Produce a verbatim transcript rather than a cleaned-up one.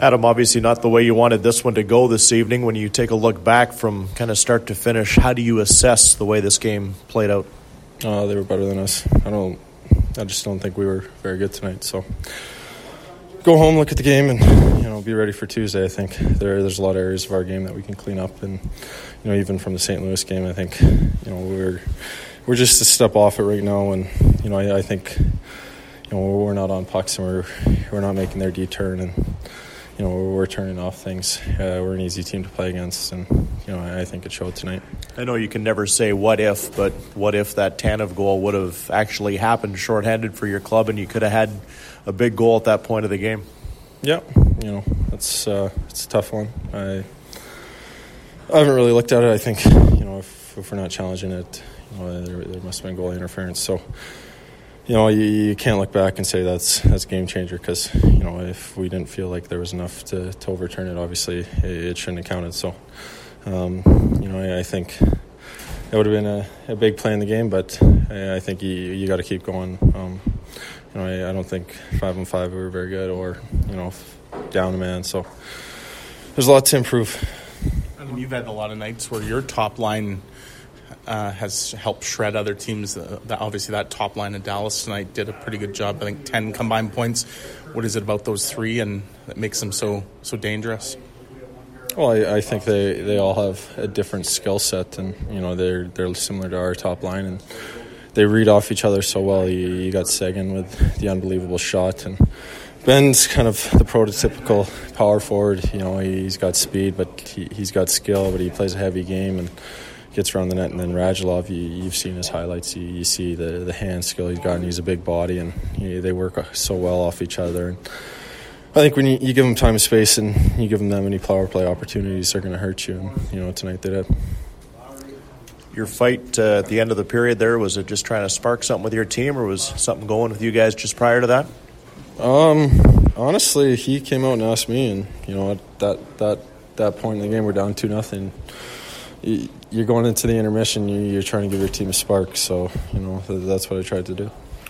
Adam, obviously not the way you wanted this one to go this evening. When you take a look back from kind of start to finish, how do you assess the way this game played out? Uh, they were better than us. I don't. I just don't think we were very good tonight. So go home, look at the game, and you know, be ready for Tuesday. I think there there's a lot of areas of our game that we can clean up, and you know, even from the Saint Louis game, I think you know we're we're just a step off it right now, and you know, I, I think you know we're not on pucks, and we're we're not making their D turn, and you know, we're turning off things. Uh, we're an easy team to play against, and you know, I think it showed tonight. I know you can never say what if, but what if that Tanev goal would have actually happened shorthanded for your club, and you could have had a big goal at that point of the game? Yeah, you know, it's uh, it's a tough one. I I haven't really looked at it. I think you know, if, if we're not challenging it, you know, there, there must have been goalie interference. So. You know, you, you can't look back and say that's that's a game changer because, you know, if we didn't feel like there was enough to, to overturn it, obviously it, it shouldn't have counted. So, um, you know, I, I think it would have been a, a big play in the game, but I, I think you, you got to keep going. Um, you know, I, I don't think five on five we were very good or, you know, down a man. So there's a lot to improve. I mean, you've had a lot of nights where your top line Uh, has helped shred other teams. Uh, that obviously, that top line of Dallas tonight did a pretty good job. I think ten combined points. What is it about those three and that makes them so so dangerous? Well, I, I think they, they all have a different skill set, and you know they're they're similar to our top line, and they read off each other so well. You, you got Seguin with the unbelievable shot, and Ben's kind of the prototypical power forward. You know, he's got speed, but he, he's got skill, but he plays a heavy game and gets around the net. And then Radulov, you, you've seen his highlights. You, you see the, the hand skill he's got, and he's a big body, and you know, they work so well off each other. And I think when you, you give them time and space and you give them that many power play opportunities, they're going to hurt you. And, you know, tonight they did. Your fight uh, at the end of the period there, was it just trying to spark something with your team, or was something going with you guys just prior to that? Um, honestly, he came out and asked me, and, you know, at that, that, that point in the game, we're down two nothing. You're going into the intermission, you're trying to give your team a spark, so, you know, that's what I tried to do.